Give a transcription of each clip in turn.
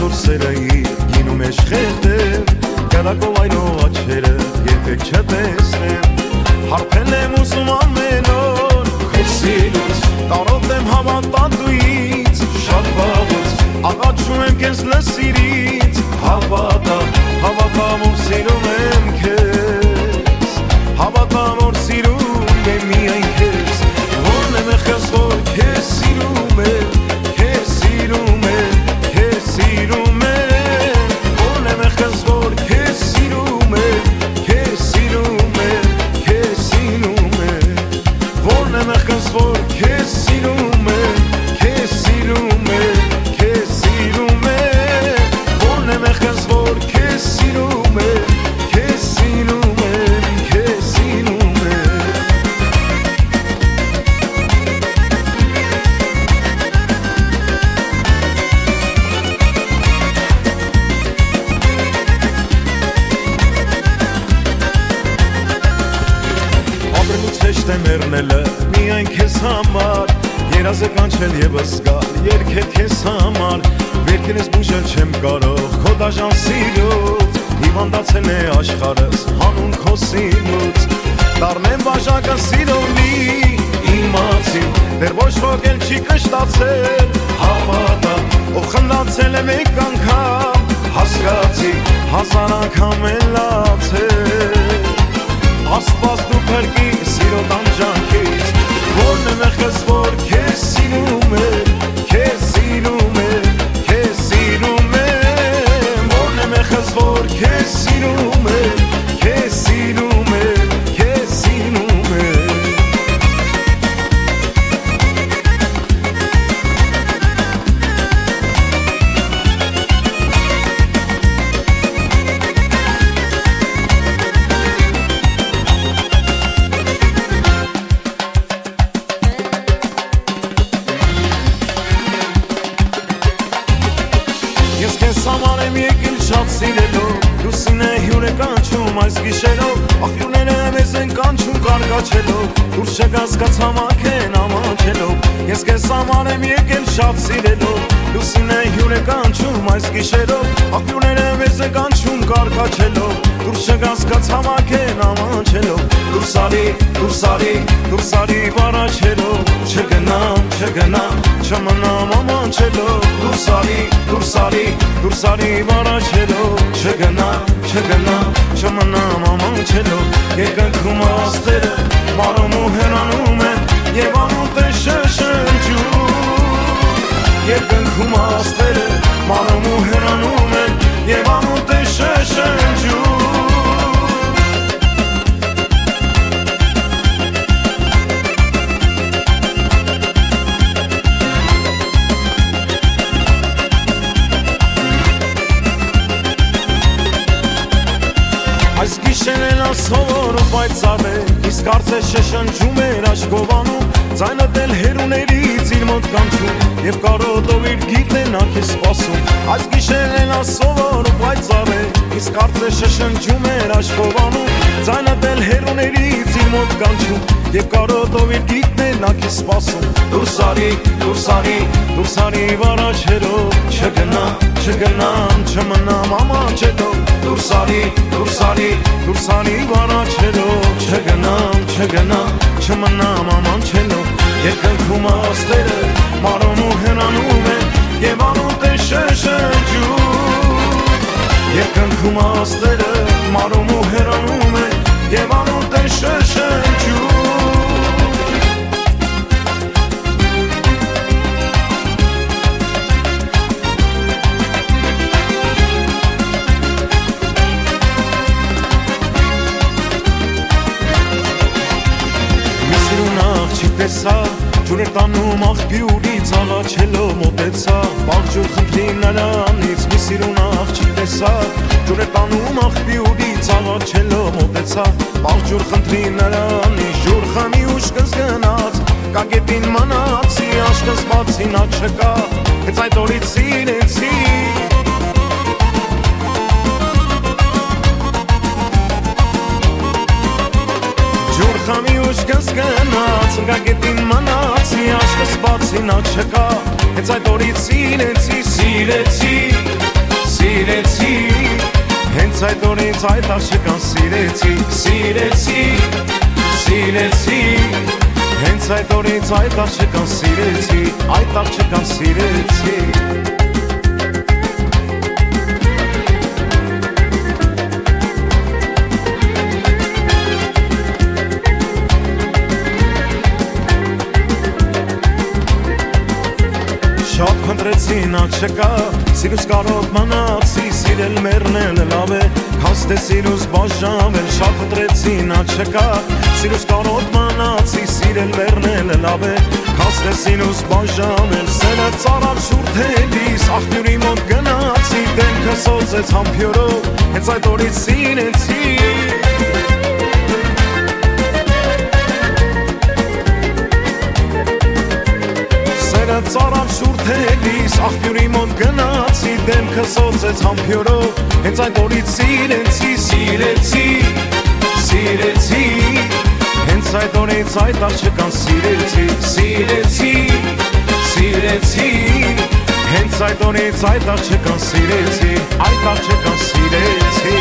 դուրսերը իր գինում ես խեղդեր Կրակով այրող աչերը երբեք չտեսնեմ Հարբել եմ ուզում ամեն օր քո սիրուց Տարոտ եմ հավատատուից շատ վաղուց Աղաչում եմ քեզ լսիրից Հավատա, հավատա որ սիրում եմ քեզ Հավատա որ սիրում եմ միայն քեզ Որն եմ եղես որ քեզ սիրում եմ Քեզ սիրում եմ, քեզ սիրում եմ Որն եմ եղես որ քեզ սիրում եմ Քեզ սիրում եմ, քեզ սիրում եմ Որն եմ եղես որ քեզ սիրում եմ Քեզ սիրում եմ, քեզ սիրում եմ Որն եմ եղես որ քեզ սիրում եմ Քեզ սիրում եմ, քեզ սիրում եմ Ապրելուց հեշտ է մեռնելը միայն քեզ համար Երազը կանչել եւս գալ երգել քեզ համար Վերքին ես բուժել չեմ կարող քո դաժան սիրուց Հիվանդացել է աշխարհս հանուն քո սիրուց Դառնեմ բաժակը սիրովի իմացի Դեռ ոչ ոք էլ չի կշտացել Հավատա ով խնդացել է մեկ անգամ Հասկացի հազար անգամ էլ լացել Աստված դու փրկի սիրո տանջանքից Որն եմ եղես որ քեզ սիրում եմ Քեզ սիրում եմ, քեզ սիրում եմ Որն եմ եղես որ քեզ սիրում եմ Քեզ սիրում եմ, քեզ սիրում եմ Ես քեզ համար եմ եկել շատ սիրելով Լուսին է հյուր է կանչում այս գիշերով Աղբյուրները մեզ են կանչում կարկաչելով Դուրս չգաս կացամաք են ամանչելով Ես քեզ համար եմ եկել շատ սիրելով Լուսին է հյուր է կանչում այս գիշերով Աղբյուրները մեզ են կանչում կարկաչելով Դուրս չգաս կացամաք են ամանչելով Դուրս արի, դուրս արի, դուրս արի վարաչելով Չգնամ, չգնամ, չմնամ ամանչելով Դուրս արի, դուրս արի, դուրս արի վարաչելով Չգնամ, չգնամ, չմնամ ամանչելով Երկնքում աստերը մարում ու հեռանում են Եվ անուտ է շշնջում Երկնքում աստերը մարում ու հեռանում են Եվ անուտ է շշնջում Այս գիշերն էլ ասոր ու պայծառ է Իսկ արծես շշնջում էր աշկովանում Ձայնը դել հերուներից իր մոտ կանչում Եվ կարոտով իր գիտեն ակես սպասում Այս գիշերն էլ ասոր ու պայծառ է Իսկ արծես շշնջում էր աշկովանում Ձայնը դել հերուներից իր մոտ կանչում Եվ կարոտով իր գիտեն ակես սպասում Դուրս արի, դուրս արի, դուրս արի վարաչերով Չգնամ, չգնամ, չմնամ ամանչելով Դուրս արի, դուրս արի, դուրս արի վարաչերով Չգնամ, չգնամ, չմնամ ամանչելով Երկնքում աստերը մարում ու հեռանում են Եվ անուտ է շշնջում Երկնքում աստերը մարում ու հեռանում են Եվ անուտ է շշնջում Տեսա, ջուր էր տանում աղբյուրից աղաչելով մոտեցա Բաղջուր խնդրի նրանից մի սիրուն աղջիկ տեսա Ջուր էր տանում աղբյուրից աղաչելով մոտեցա Բաղջուր խնդրի նրանից ջուր խմի ուշքս գնաց Կագետին մնացի աշկս բացի նա չկա Հեց այդ օրից սիրեցի Ջուր խմի ուշքս գնաց Կագետին մնացի աշկս բացի նա չկա Հեց այդ օրից սիրեցի, սիրեցի սիրեցի Հենց այդ օրից այդ աղջկան սիրեցի Սիրեցի, սիրեցի Հենց այդ օրից այդ աղջկան սիրեցի Այդ աղջկան սիրեցի Շատ խնդրեցի նա չկա, սիրուս կարոտ մանացի, սիրել մերնել լավ է, հաստե սիրուս բաժավել, շատ խնդրեցի նա չկա, սիրուս կարոտ մանացի, սիրել մերնել լավ է, հաստե սիրուս բաժավել, սենը ծարար շուրթելիս, աղբյուրի մոտ գնացի, դեմքը սոծեց համբյուրով, հենց այդ օրից սիրեցի Ծարան շուրթելիս, աղբյուրի մոտ գնացի, դեմքը սոծեց համբյուրով, հենց այդ օրից սիրեցի, սիրեցի, սիրեցի, հենց այդ օրից այդ աղջկան սիրեցի, սիրեցի, սիրեցի, հենց այդ օրից այդ աղջկան սիրեցի, այդ աղջկան սիրեցի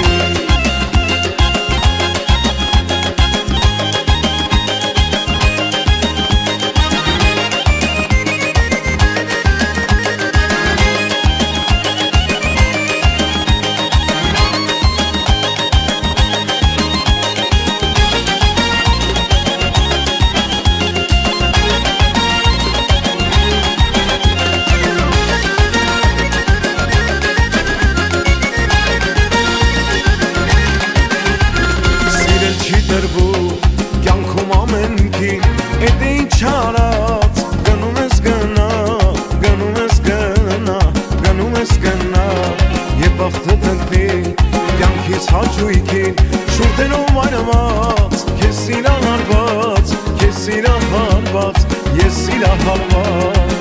Կյանքում ամենքին էդ ինչ արած Գնում ես գնա, գնում ես գնա, գնում ես գնա Եվ բախտը դնկնի կյանքից հաճույքին Շուրթերով այրված, քեզ սիրահարված, քեզ սիրահարված, ես սիրահարված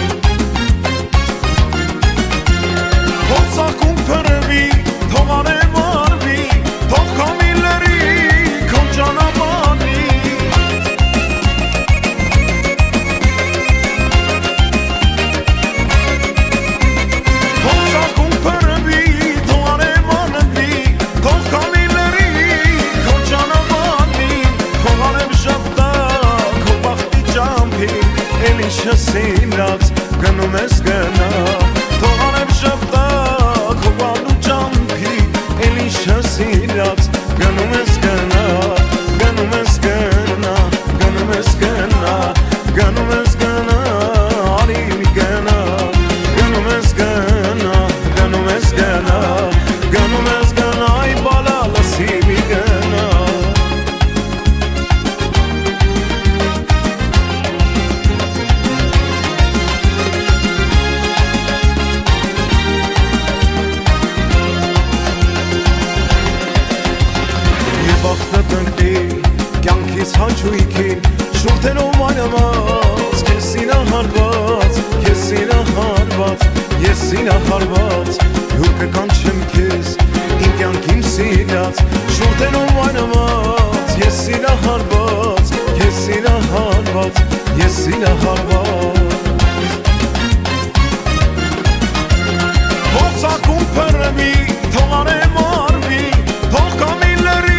Հոցակում փրվի, թող արև արվի, թող կամիլերի Սիրած գնում ես գնա Թող արև շպտա քո բալու ճամփի Էլ ինչը սիրած գնում ես գնա Գնում ես գնա, գնում ես գնա Գնում ես գնա, արի մի գնա Գնում ես գնա, գնում ես գնա Գնում ես գնա, այ բալա լսի մի գնա Կյանքից հաճույքին շուրթերով այրված Քեզ սիրահարված, քեզ սիրահարված, ես սիրահարված Հյուր կկանչեմ քեզ, իմ կյանքին սիրած Շուրթերով այրված, ես սիրահարված, քեզ սիրահարված, ես սիրահարված Հոցակում փրվի, թող արև արվի, թող կամիլերի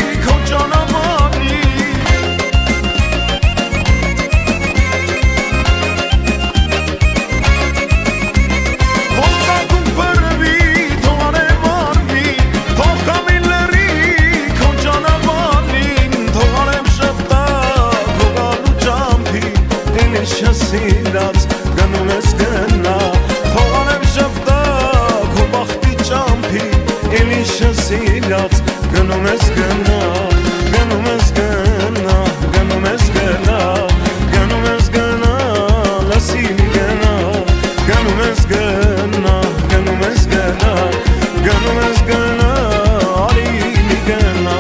Սիրած գնում ես գնա Թող արև շպտա քո բախտի ճամփի Էլ ինչը սիրած գնում ես գնա Գնում ես գնա, գնում ես գնա Գնում ես գնա, լսի մի գնա Գնում ես գնա, գնում ես գնա Գնում ես գնա, արի մի գնա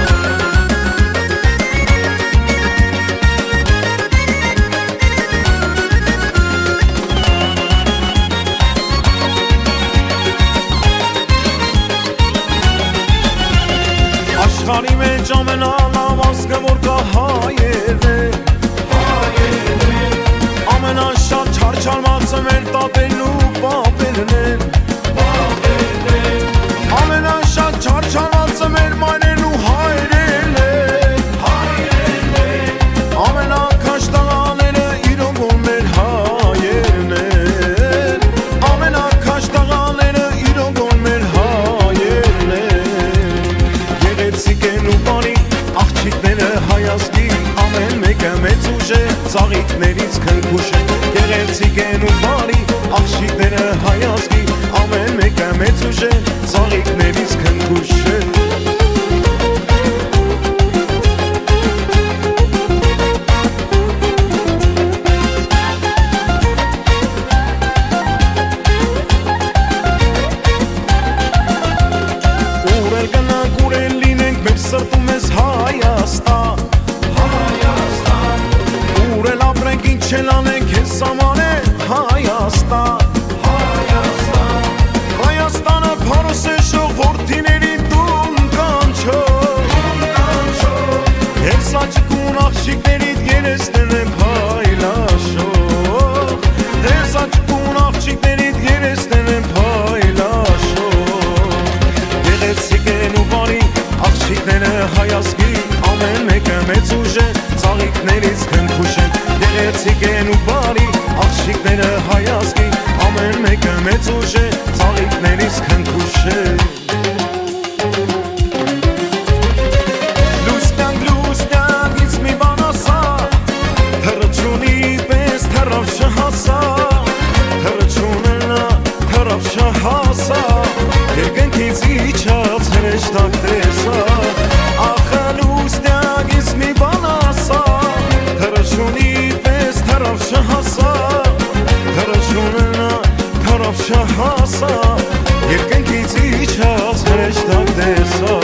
Աշխարհի մեջ ամենալավ ազգը որ կա հայերն են Ամենաշատ չարչարվածը մեր տատերն ու պապերն են ամենաշատ չարչարվածը մեր մայրեն ու հայրեն են, ամենաքաշ տղաները իրոք որ մեր հայերն են, ամենաքաշ տղաները իրոք որ մեր հայերն են, գեղեցիկ են ու բարի աղջիկները հայազգի, ամեն մեկը մեծ ուժ է, ծաղիկներից քնքուշ է, գեղեցիկ են ու բարի աղջիկները հայազգի, ամեն մեկը մեծ ուժ է, ծաղիկներից քնքուշ է։ Ուր էլ գնանք, ուր էլ լինենք, մեր սրտում ես Հայաստան, ուր էլ ապրենք, ինչ էլ անենք, ես սաման է Հայաստան, Հայաստանը փարոս է շող, որդիների տուն կանչող, ես աչկուն աղջիկներիդ երեսներն եմ փայլաշող, ես աչկուն աղջիկներիդ երեսներն եմ փայլաշող, գեղեցիկ են ու բարի աղջիկները հայազգի, ամեն մեկը մեծ ուժ է, ծաղիկներից քնքուշ են, գեղեցիկ են ու բարի աղջիկները հայազգի, ամեն մեկը մեծ ուժ է, ծաղիկներից քնքուշ է։ Լուսնյակ, ինձ մի բան ասա, թռչունի պես թռավ չհասա, թռչունը նա թռավ չհասա, երկնքից իջած հրեշտակ տեսա, ախ լուսնյակ, ինձ մի բան ասա, թռչունի պես թռավ չհասա, թռչունը նա թռավ չհասա, երկնքից իջած հրեշտակ տեսա։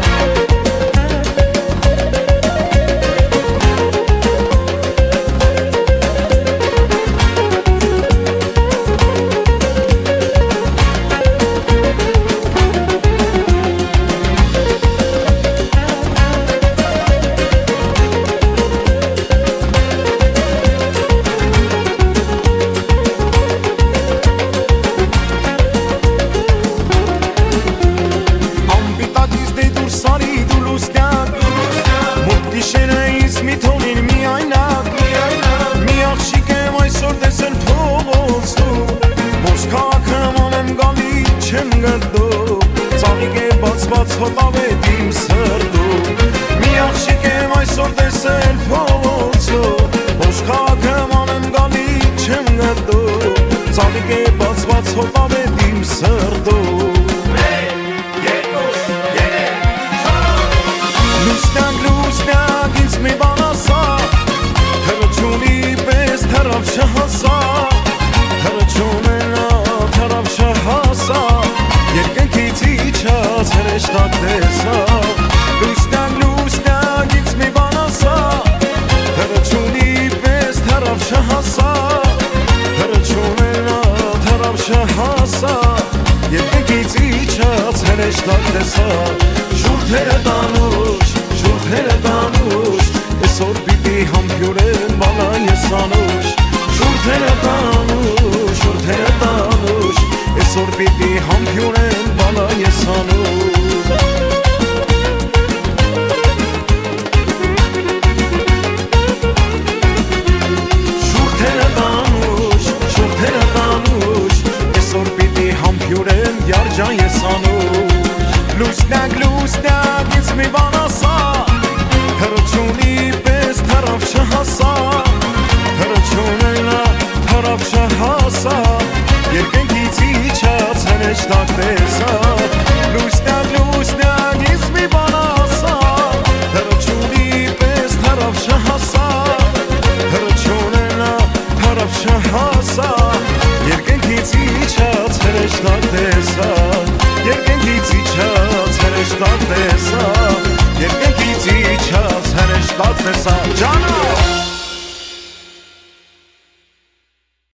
Ծաղիկ է բացված հոտավետ իմ սրտում, մի աղջիկ եմ այսօր տեսել փողոցում, ոչ քաղաքը մանեմ գալի չեմ գտնում, ծաղիկ է բացված հոտավետ իմ սրտում։ Լուսնյակ, ինձ մի բան ասա, թռչունի պես թռավ չհասա, թռչունը նա թռավ չհասա, երկնքից իջած հրեշտակ տեսա, լուսնյակ, ինձ մի բան ասա, թռչունի պես թռավ չհասա, թռչունը նա թռավ չհասա, երկնքից իջած հրեշտակ տեսա, շուրթերը տանուշ, այսօր պիտի համբյուրեն բալա ես անուշ, շուրթերը տանուշ, այսօր պիտի համբյուրեն բալա ես անուշ։ Շուրթերը տանուշ, այսօր պիտի համբյուրեն յարջան ես անուշ, լուսնյակ, ինձ մի բան ասա, թռչունի պես թռավ չհասա, թռչունը նա թռավ չհասա, երկնքից իջած հրեշտակ տեսա, լուսնյակ, ինձ մի բան ասա, թռչունի պես թռավ չհասա, թռչունը նա թռավ չհասա, երկնքից իջած հրեշտակ տեսա, երկնքից իջած հրեշտակ տեսա, երկնքից իջած հրեշտակ տեսա, ջանո